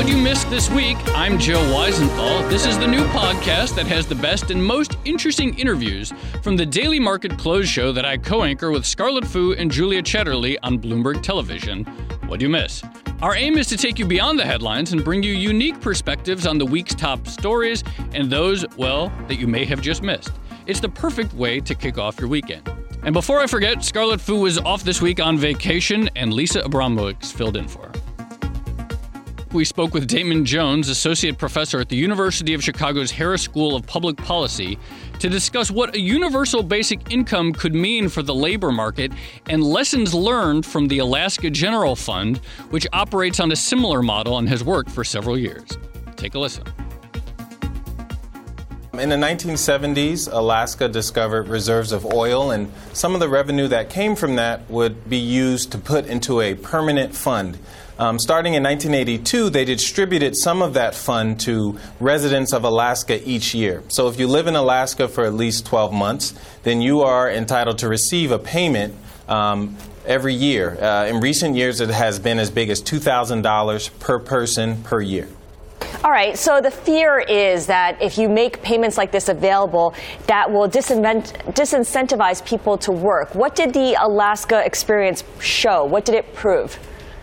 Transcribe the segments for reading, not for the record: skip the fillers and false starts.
What You Missed This Week, I'm Joe Weisenthal. This is the new podcast that has the best and most interesting interviews from the Daily Market Close show that I co-anchor with Scarlett Fu and Julia Chatterley on Bloomberg Television. What'd you miss? Our aim is to take you beyond the headlines and bring you unique perspectives on the week's top stories and those, well, that you may have just missed. It's the perfect way to kick off your weekend. And before I forget, Scarlett Fu was off this week on vacation, and Lisa Abramowitz filled in for her. We spoke with Damon Jones, associate professor at the University of Chicago's Harris School of Public Policy, to discuss what a universal basic income could mean for the labor market and lessons learned from the Alaska General Fund, which operates on a similar model and has worked for several years. Take a listen. In the 1970s, Alaska discovered reserves of oil, and some of the revenue that came from that would be used to put into a permanent fund. Starting in 1982, they distributed some of that fund to residents of Alaska each year. So if you live in Alaska for at least 12 months, then you are entitled to receive a payment every year. In recent years, it has been as big as $2,000 per person per year. All right, so the fear is that if you make payments like this available, that will disincentivize people to work. What did the Alaska experience show? What did it prove?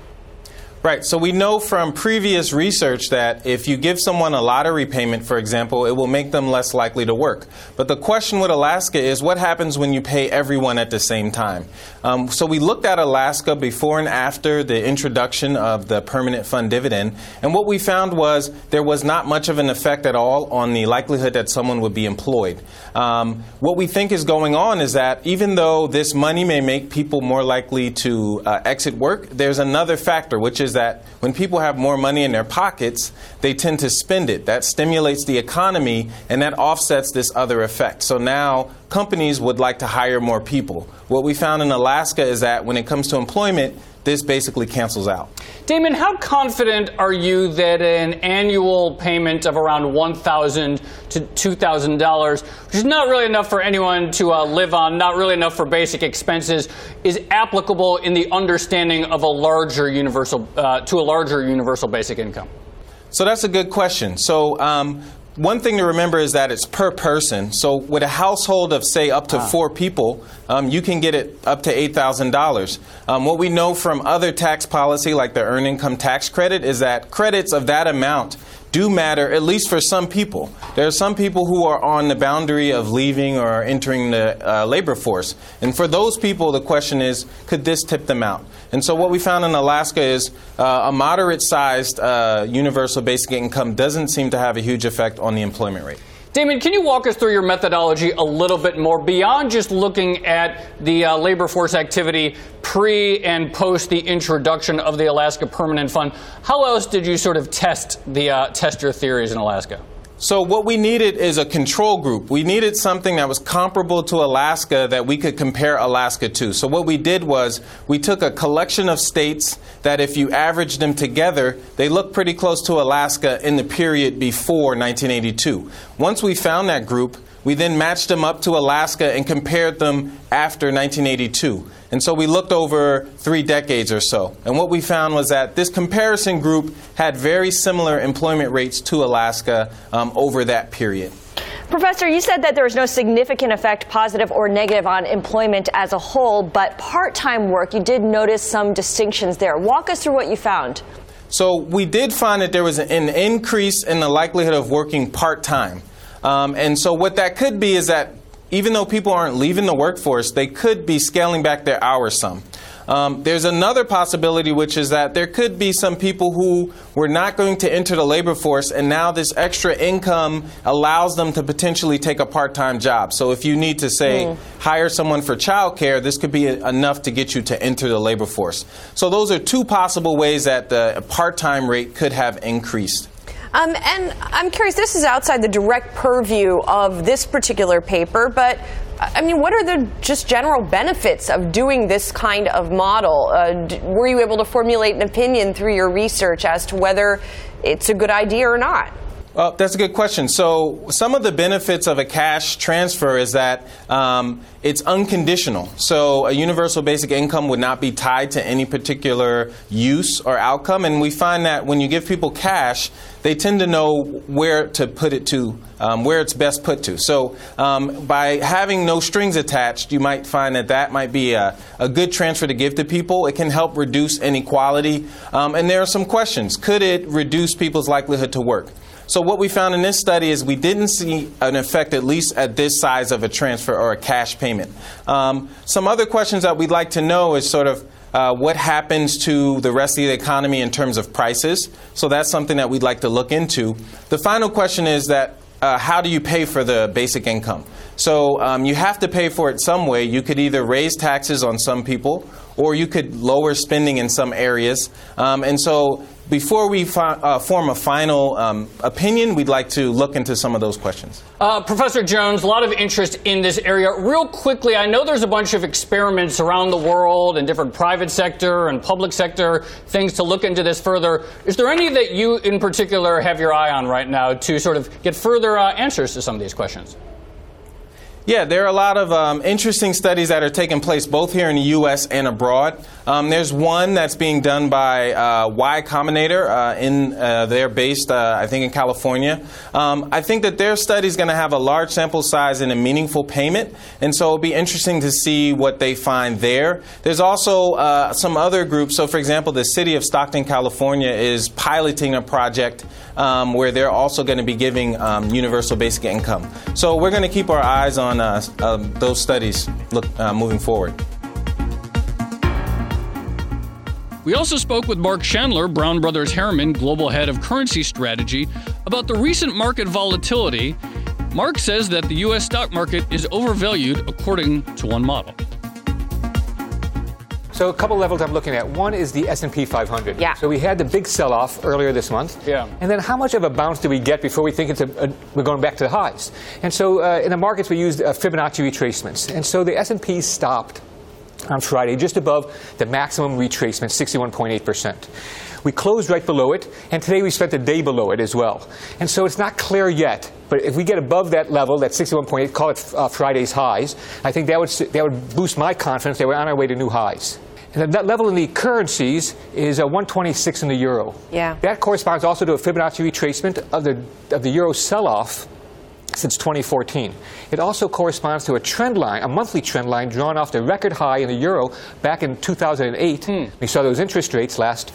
Right. So we know from previous research that if you give someone a lottery payment, for example, it will make them less likely to work. But the question with Alaska is what happens when you pay everyone at the same time? So we looked at Alaska before and after the introduction of the permanent fund dividend. And what we found was there was not much of an effect at all on the likelihood that someone would be employed. What we think is going on is that even though this money may make people more likely to exit work, there's another factor, which is that when people have more money in their pockets, they tend to spend it. That stimulates the economy, and that offsets this other effect. So now companies would like to hire more people. What we found in Alaska is that when it comes to employment, this basically cancels out. Damon, how confident are you that an annual payment of around $1,000 to $2,000, which is not really enough for anyone to live on, not really enough for basic expenses, is applicable in the understanding of a larger universal basic income? So that's a good question. So one thing to remember is that it's per person. So with a household of, say, up to 4 people, you can get it up to $8,000. What we know from other tax policy, like the Earned Income Tax Credit, is that credits of that amount do matter, at least for some people. There are some people who are on the boundary of leaving or entering the labor force. And for those people, the question is, could this tip them out? And so what we found in Alaska is a moderate-sized universal basic income doesn't seem to have a huge effect on the employment rate. Damon, can you walk us through your methodology a little bit more beyond just looking at the labor force activity pre and post the introduction of the Alaska Permanent Fund? How else did you sort of test your theories in Alaska? So what we needed is a control group. We needed something that was comparable to Alaska that we could compare Alaska to. So what we did was we took a collection of states that if you average them together, they look pretty close to Alaska in the period before 1982. Once we found that group, we then matched them up to Alaska and compared them after 1982. And so we looked over 3 decades or so. And what we found was that this comparison group had very similar employment rates to Alaska over that period. Professor, you said that there was no significant effect, positive or negative, on employment as a whole, but part-time work, you did notice some distinctions there. Walk us through what you found. So we did find that there was an increase in the likelihood of working part-time. And so what that could be is that even though people aren't leaving the workforce, they could be scaling back their hours some. There's another possibility, which is that there could be some people who were not going to enter the labor force, and now this extra income allows them to potentially take a part-time job. So if you need to, say, hire someone for childcare, this could be enough to get you to enter the labor force. So those are 2 possible ways that the part-time rate could have increased. And I'm curious, this is outside the direct purview of this particular paper, but I mean, what are the just general benefits of doing this kind of model? Were you able to formulate an opinion through your research as to whether it's a good idea or not? Well, that's a good question. So some of the benefits of a cash transfer is that it's unconditional. So a universal basic income would not be tied to any particular use or outcome. And we find that when you give people cash, they tend to know where to put it to, where it's best put to. So by having no strings attached, you might find that that might be a good transfer to give to people. It can help reduce inequality. And there are some questions. Could it reduce people's likelihood to work? So what we found in this study is we didn't see an effect, at least at this size of a transfer or a cash payment. Some other questions that we'd like to know is sort of what happens to the rest of the economy in terms of prices. So that's something that we'd like to look into. The final question is that how do you pay for the basic income? So you have to pay for it some way. You could either raise taxes on some people, or you could lower spending in some areas. And so before we form a final opinion, we'd like to look into some of those questions. Professor Jones, a lot of interest in this area. Real quickly, I know there's a bunch of experiments around the world in different private sector and public sector things to look into this further. Is there any that you in particular have your eye on right now to sort of get further answers to some of these questions? Yeah, there are a lot of interesting studies that are taking place both here in the U.S. and abroad. There's one that's being done by Y Combinator. They're based, I think, in California. I think that their study is going to have a large sample size and a meaningful payment, and so it'll be interesting to see what they find there. There's also some other groups. So, for example, the city of Stockton, California, is piloting a project where they're also going to be giving universal basic income. So we're going to keep our eyes on those studies moving forward. We also spoke with Mark Chandler, Brown Brothers Harriman, Global Head of Currency Strategy, about the recent market volatility. Mark says that the U.S. stock market is overvalued according to one model. So a couple levels I'm looking at. One is the S&P 500. Yeah. So we had the big sell-off earlier this month. Yeah. And then how much of a bounce do we get before we think we're going back to the highs? And so in the markets we used Fibonacci retracements. And so the S&P stopped on Friday just above the maximum retracement, 61.8%. We closed right below it, and today we spent a day below it as well. And so it's not clear yet, but if we get above that level, that 61.8, call it Friday's highs, I think that would boost my confidence that we're on our way to new highs. And that level in the currencies is 126 in the euro. Yeah. That corresponds also to a Fibonacci retracement of the euro sell-off since 2014. It also corresponds to a trend line, a monthly trend line drawn off the record high in the euro back in 2008. We saw those interest rates last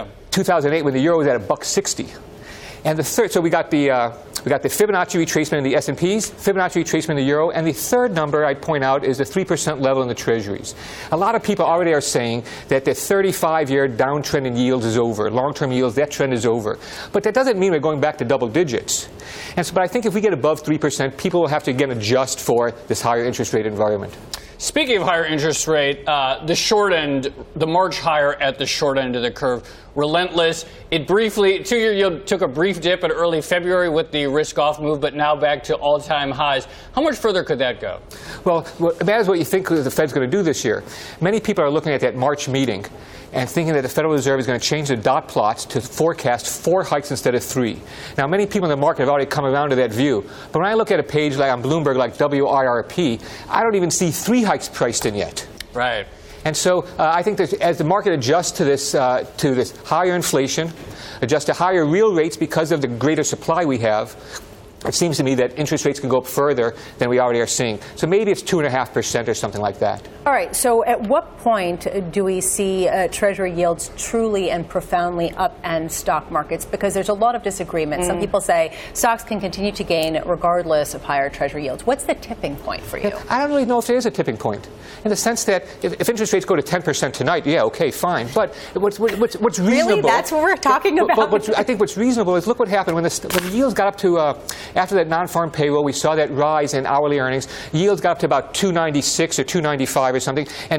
2008 when the euro was at $1.60. And the third, so we got the Fibonacci retracement in the S&Ps, Fibonacci retracement in the euro, and the third number I'd point out is the 3% level in the treasuries. A lot of people already are saying that the 35-year downtrend in yields is over. Long-term yields, that trend is over. But that doesn't mean we're going back to double digits. And so, but I think if we get above 3%, people will have to again adjust for this higher interest rate environment. Speaking of higher interest rate, the short end, the march higher at the short end of the curve, relentless. It briefly, 2-year yield took a brief dip in early February with the risk-off move, but now back to all-time highs. How much further could that go? Well, that is what you think the Fed's going to do this year. Many people are looking at that March meeting and thinking that the Federal Reserve is going to change the dot plots to forecast 4 hikes instead of 3. Now, many people in the market have already come around to that view. But when I look at a page like on Bloomberg, like WIRP, I don't even see 3 hikes priced in yet. Right. And so I think that as the market adjusts to this higher inflation, adjusts to higher real rates because of the greater supply we have, it seems to me that interest rates can go up further than we already are seeing. So maybe it's 2.5% or something like that. All right. So at what point do we see Treasury yields truly and profoundly upend stock markets? Because there's a lot of disagreement. Some people say stocks can continue to gain regardless of higher Treasury yields. What's the tipping point for you? I don't really know if there is a tipping point, in the sense that if interest rates go to 10% tonight, yeah, okay, fine. But what's reasonable? Really? That's what we're talking about? But I think what's reasonable is look what happened when the yields got up to after that non-farm payroll. We saw that rise in hourly earnings. Yields got up to about 296 or 295 or something, and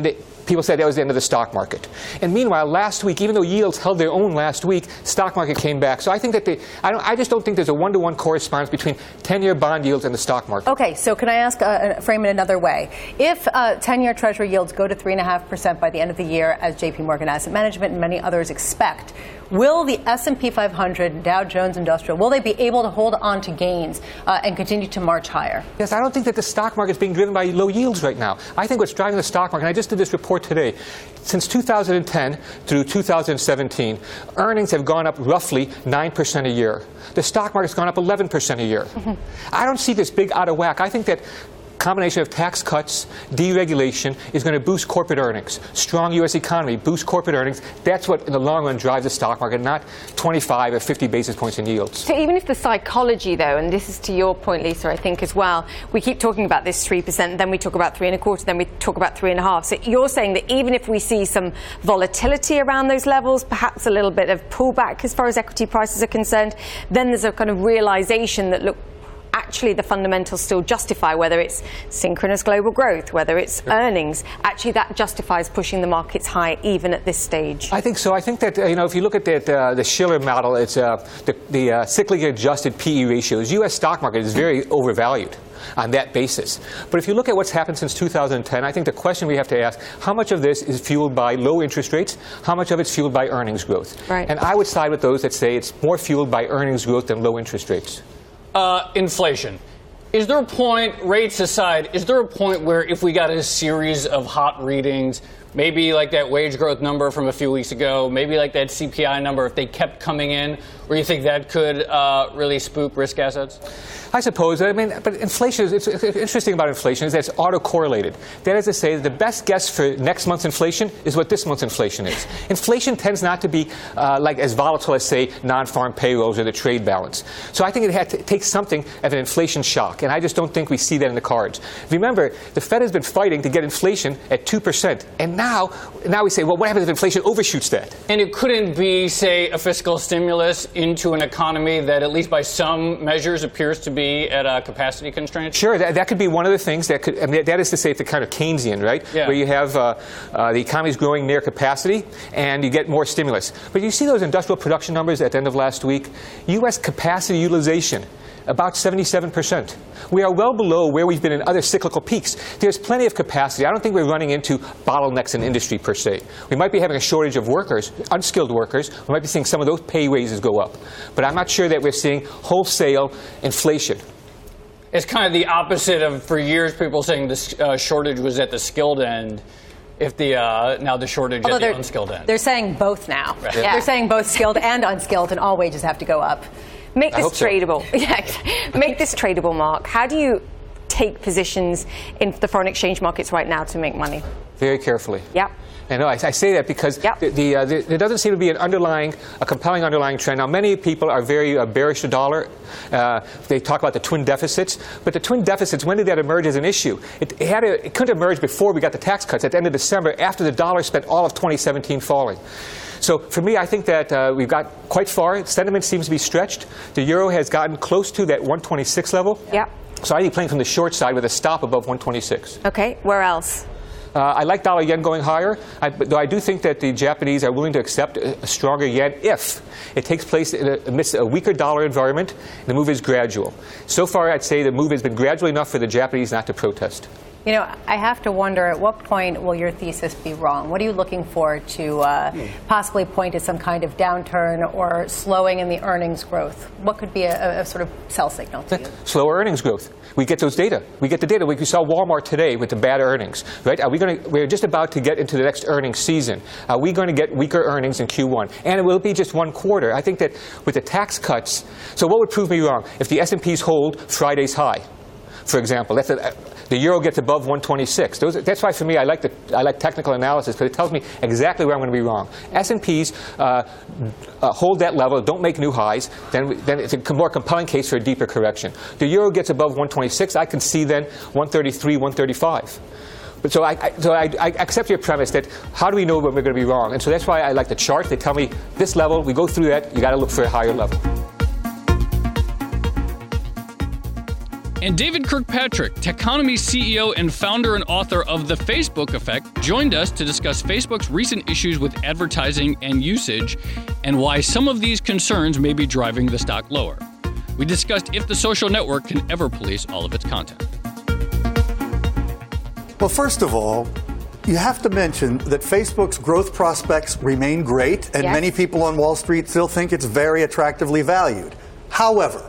people said that was the end of the stock market. And meanwhile, last week, even though yields held their own last week, stock market came back. So I think that I just don't think there's a one-to-one correspondence between 10-year bond yields and the stock market. Okay, so can I ask, frame it another way? If 10-year Treasury yields go to 3.5% by the end of the year, as JP Morgan Asset Management and many others expect, will the S&P 500, Dow Jones Industrial, will they be able to hold on to gains and continue to march higher? Yes, I don't think that the stock market is being driven by low yields right now. I think what's driving the stock market, and I just did this report today, since 2010 through 2017, earnings have gone up roughly 9% a year. The stock market's gone up 11% a year. I don't see this big out of whack. I think that combination of tax cuts, deregulation is going to boost corporate earnings. Strong U.S. economy boosts corporate earnings. That's what, in the long run, drives the stock market, not 25 or 50 basis points in yields. So even if the psychology, though, and this is to your point, Lisa, I think as well, we keep talking about this 3%, then we talk about 3.25%, then we talk about 3.5%. So you're saying that even if we see some volatility around those levels, perhaps a little bit of pullback as far as equity prices are concerned, then there's a kind of realization that, look, actually the fundamentals still justify, whether it's synchronous global growth, whether it's earnings, actually that justifies pushing the markets high even at this stage. I think so. I think that, if you look at that, the Shiller model, it's the cyclically adjusted PE ratios. U.S. stock market is very overvalued on that basis. But if you look at what's happened since 2010, I think the question we have to ask, how much of this is fueled by low interest rates? How much of it's fueled by earnings growth? Right. And I would side with those that say it's more fueled by earnings growth than low interest rates. Inflation. Is there a point, rates aside, is there a point where if we got a series of hot readings, maybe like that wage growth number from a few weeks ago, maybe like that CPI number, if they kept coming in, where you think that could really spook risk assets? I suppose. I mean, but inflation is, it's interesting about inflation is that it's autocorrelated. That is to say that the best guess for next month's inflation is what this month's inflation is. Inflation tends not to be like as volatile as, say, non-farm payrolls or the trade balance. So I think it takes something of an inflation shock, and I just don't think we see that in the cards. Remember, the Fed has been fighting to get inflation at 2%, and now we say, well, what happens if inflation overshoots that? And it couldn't be, say, a fiscal stimulus into an economy that, at least by some measures, appears to be at a capacity constraint? Sure, that could be one of the things that could, I mean, that is to say, it's the kind of Keynesian, right? Yeah. Where you have the economy is growing near capacity and you get more stimulus. But you see those industrial production numbers at the end of last week? U.S. capacity utilization, about 77%. We are well below where we've been in other cyclical peaks. There's plenty of capacity. I don't think we're running into bottlenecks in industry per se. We might be having a shortage of workers, unskilled workers. We might be seeing some of those pay raises go up. But I'm not sure that we're seeing wholesale inflation. It's kind of the opposite of, for years, people saying this shortage was at the skilled end. If the now the shortage at the unskilled end. They're saying both now. Right. Yeah. They're saying both skilled and unskilled, and all wages have to go up. Make this so. tradable. Yeah, make this tradable, Mark. How do you take positions in the foreign exchange markets right now to make money? Very carefully. Yep. And I say that because Yep. there doesn't seem to be a compelling underlying trend. Now, many people are very bearish to dollar. They talk about the twin deficits. But the twin deficits, when did that emerge as an issue? It couldn't emerge before we got the tax cuts at the end of December, after the dollar spent all of 2017 falling. So for me, I think that we've got quite far. Sentiment seems to be stretched. The euro has gotten close to that 126 level. Yep. So I'd be playing from the short side with a stop above 126. Okay. Where else? I like dollar yen going higher, though I do think that the Japanese are willing to accept a stronger yen if it takes place amidst a weaker dollar environment and the move is gradual. So far, I'd say the move has been gradual enough for the Japanese not to protest. You know, I have to wonder, at what point will your thesis be wrong? What are you looking for to possibly point to some kind of downturn or slowing in the earnings growth? What could be a sort of sell signal to you? Slower earnings growth. We get those data. We get the data. We saw Walmart today with the bad earnings, right? We're just about to get into the next earnings season. Are we going to get weaker earnings in Q1? And it will be just one quarter. I think that with the tax cuts, so what would prove me wrong? If the S&Ps hold Friday's high, for example, the euro gets above 126. That's why, for me, I like technical analysis, because it tells me exactly where I'm going to be wrong. S&Ps hold that level, don't make new highs, then it's a more compelling case for a deeper correction. The euro gets above 126, I can see then 133, 135. But so I accept your premise that how do we know when we're going to be wrong? And so that's why I like the chart. They tell me this level, we go through that, you got to look for a higher level. And David Kirkpatrick, Techonomy CEO and founder and author of The Facebook Effect, joined us to discuss Facebook's recent issues with advertising and usage and why some of these concerns may be driving the stock lower. We discussed if the social network can ever police all of its content. Well, first of all, you have to mention that Facebook's growth prospects remain great, and many people on Wall Street still think it's very attractively valued. However,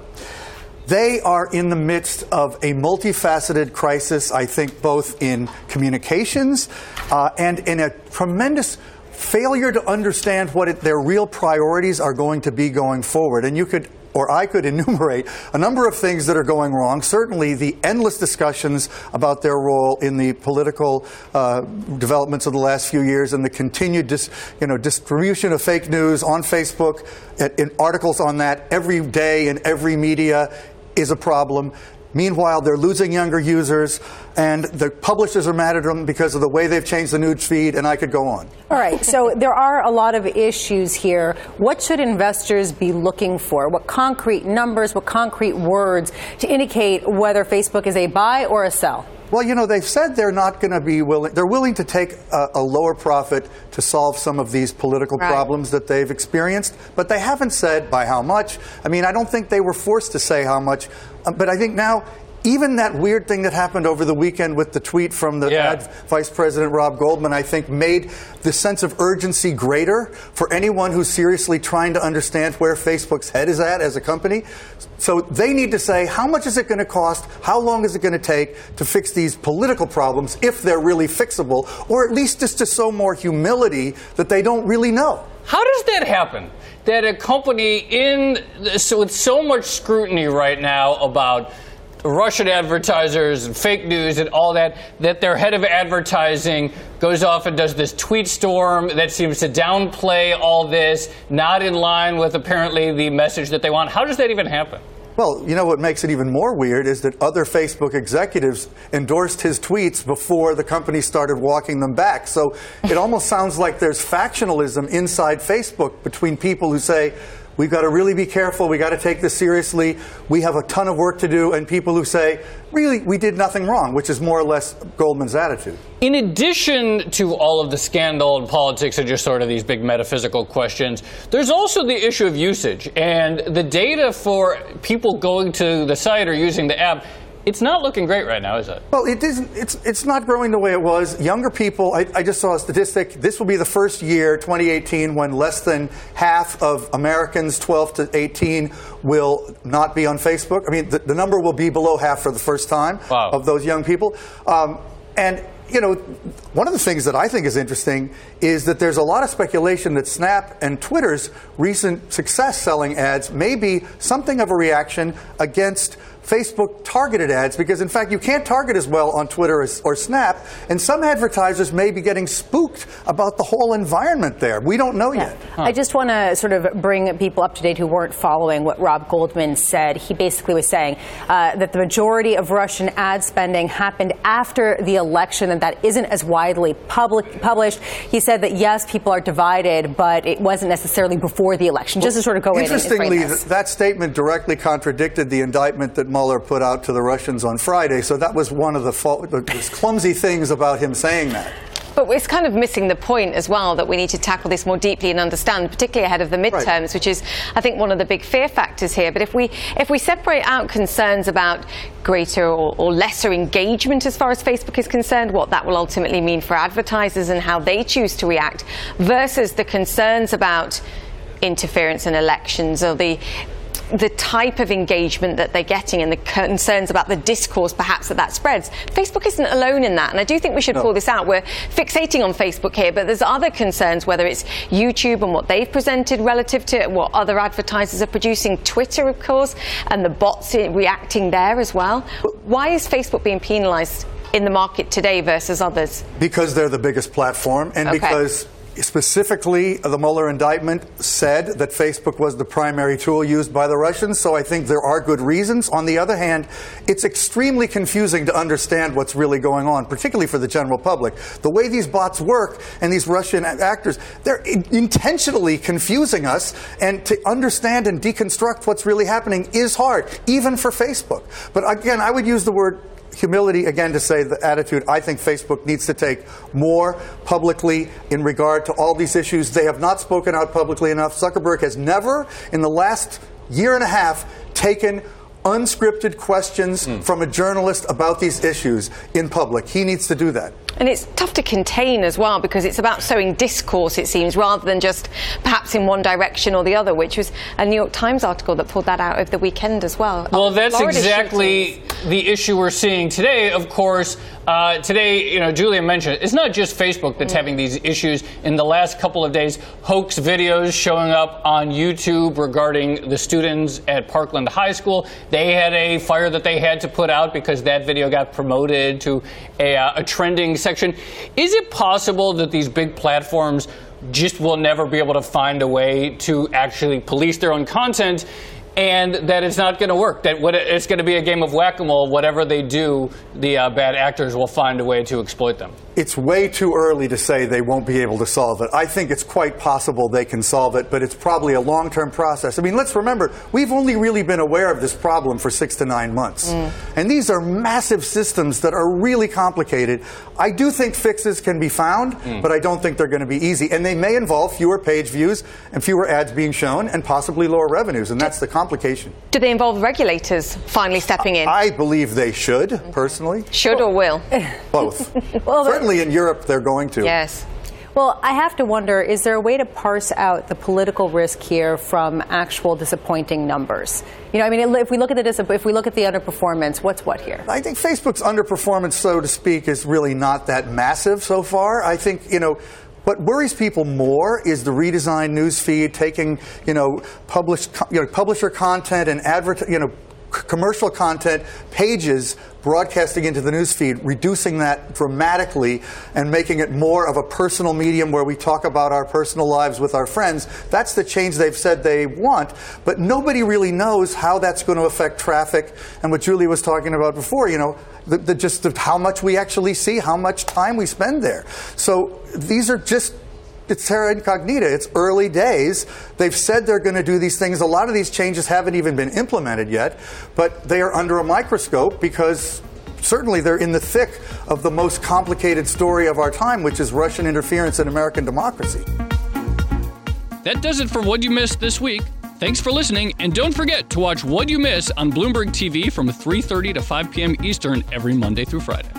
they are in the midst of a multifaceted crisis, I think, both in communications and in a tremendous failure to understand what their real priorities are going to be going forward. And you could, or I could, enumerate a number of things that are going wrong. Certainly the endless discussions about their role in the political developments of the last few years and the continued distribution of fake news on Facebook, in articles on that every day in every media is a problem. Meanwhile, they're losing younger users, and the publishers are mad at them because of the way they've changed the news feed, and I could go on. All right, so there are a lot of issues here. What should investors be looking for? What concrete numbers, what concrete words to indicate whether Facebook is a buy or a sell? Well, you know, they've said they're not going to be willing. They're willing to take a lower profit to solve some of these political problems that they've experienced, but they haven't said by how much. I mean, I don't think they were forced to say how much, but I think now, even that weird thing that happened over the weekend with the tweet from the Vice President Rob Goldman, I think made the sense of urgency greater for anyone who's seriously trying to understand where Facebook's head is at as a company. So they need to say, how much is it going to cost? How long is it going to take to fix these political problems, if they're really fixable, or at least just to show more humility that they don't really know? How does that happen? That a company with so much scrutiny right now about Russian advertisers and fake news and all that their head of advertising goes off and does this tweet storm that seems to downplay all this, not in line with apparently the message that they want. How does that even happen? Well, you know what makes it even more weird is that other Facebook executives endorsed his tweets before the company started walking them back. So it almost sounds like there's factionalism inside Facebook between people who say, we've got to really be careful, we got to take this seriously, we have a ton of work to do, and people who say, really, we did nothing wrong, which is more or less Goldman's attitude. In addition to all of the scandal and politics and just sort of these big metaphysical questions, there's also the issue of usage. And the data for people going to the site or using the app, it's not looking great right now, is it? Well, it isn't. It's not growing the way it was. Younger people, I just saw a statistic. This will be the first year, 2018, when less than half of Americans 12 to 18 will not be on Facebook. I mean, the number will be below half for the first time of those young people. And you know, one of the things that I think is interesting is that there's a lot of speculation that Snap and Twitter's recent success selling ads may be something of a reaction against Facebook targeted ads, because in fact you can't target as well on Twitter or Snap, and some advertisers may be getting spooked about the whole environment there. We don't know yet. I just want to sort of bring people up to date who weren't following what Rob Goldman said. He basically was saying that the majority of Russian ad spending happened after the election, and that isn't as widely published. He said that yes, people are divided, but it wasn't necessarily before the election. Just to sort of go in and frame Interestingly, this. that statement directly contradicted the indictment that Mueller put out to the Russians on Friday, so that was one of the clumsy things about him saying that. But it's kind of missing the point as well, that we need to tackle this more deeply and understand, particularly ahead of the midterms, which is, I think, one of the big fear factors here. But if we separate out concerns about greater or lesser engagement as far as Facebook is concerned, what that will ultimately mean for advertisers and how they choose to react, versus the concerns about interference in elections or the type of engagement that they're getting and the concerns about the discourse perhaps that spreads. Facebook isn't alone in that, and I do think we should pull this out. We're fixating on Facebook here, but there's other concerns, whether it's YouTube and what they've presented relative to what other advertisers are producing, Twitter, of course, and the bots reacting there as well. Why is Facebook being penalized in the market today versus others? Because they're the biggest platform, and because Specifically, the Mueller indictment said that Facebook was the primary tool used by the Russians, so I think there are good reasons. On the other hand, it's extremely confusing to understand what's really going on, particularly for the general public. The way these bots work and these Russian actors, they're intentionally confusing us, and to understand and deconstruct what's really happening is hard, even for Facebook. But again, I would use the word humility again to say the attitude I think Facebook needs to take more publicly in regard to all these issues. They have not spoken out publicly enough. Zuckerberg has never, in the last year and a half, taken unscripted questions from a journalist about these issues in public. He needs to do that. And it's tough to contain as well, because it's about sowing discourse, it seems, rather than just perhaps in one direction or the other, which was a New York Times article that pulled that out over the weekend as well. Well, that's Florida exactly shootings. The issue we're seeing today. Of course, today, Julia mentioned, it's not just Facebook that's having these issues. In the last couple of days, hoax videos showing up on YouTube regarding the students at Parkland High School. They had a fire that they had to put out because that video got promoted to a trending section. Is it possible that these big platforms just will never be able to find a way to actually police their own content, and that it's not going to work, that it's going to be a game of whack-a-mole? Whatever they do, the bad actors will find a way to exploit them? It's way too early to say they won't be able to solve it. I think it's quite possible they can solve it, but it's probably a long-term process. I mean, let's remember, we've only really been aware of this problem for 6 to 9 months. And these are massive systems that are really complicated. I do think fixes can be found, but I don't think they're going to be easy. And they may involve fewer page views and fewer ads being shown and possibly lower revenues, and that's the complication. Do they involve regulators finally stepping in? I believe they should, personally. Should or will? Both. Well, certainly in Europe, they're going to. Yes. Well, I have to wonder, is there a way to parse out the political risk here from actual disappointing numbers? I mean, if we look at the underperformance, what's what here? I think Facebook's underperformance, so to speak, is really not that massive so far. I think, what worries people more is the redesigned news feed, taking, publisher content and commercial content pages broadcasting into the newsfeed, reducing that dramatically and making it more of a personal medium where we talk about our personal lives with our friends. That's the change they've said they want, but nobody really knows how that's going to affect traffic and what Julie was talking about before, just how much we actually see, how much time we spend there. So these are just, it's terra incognita. It's early days. They've said they're going to do these things. A lot of these changes haven't even been implemented yet, but they are under a microscope because certainly they're in the thick of the most complicated story of our time, which is Russian interference in American democracy. That does it for What You Missed this week. Thanks for listening, and don't forget to watch What You Miss on Bloomberg TV from 3:30 to 5 p.m. Eastern every Monday through Friday.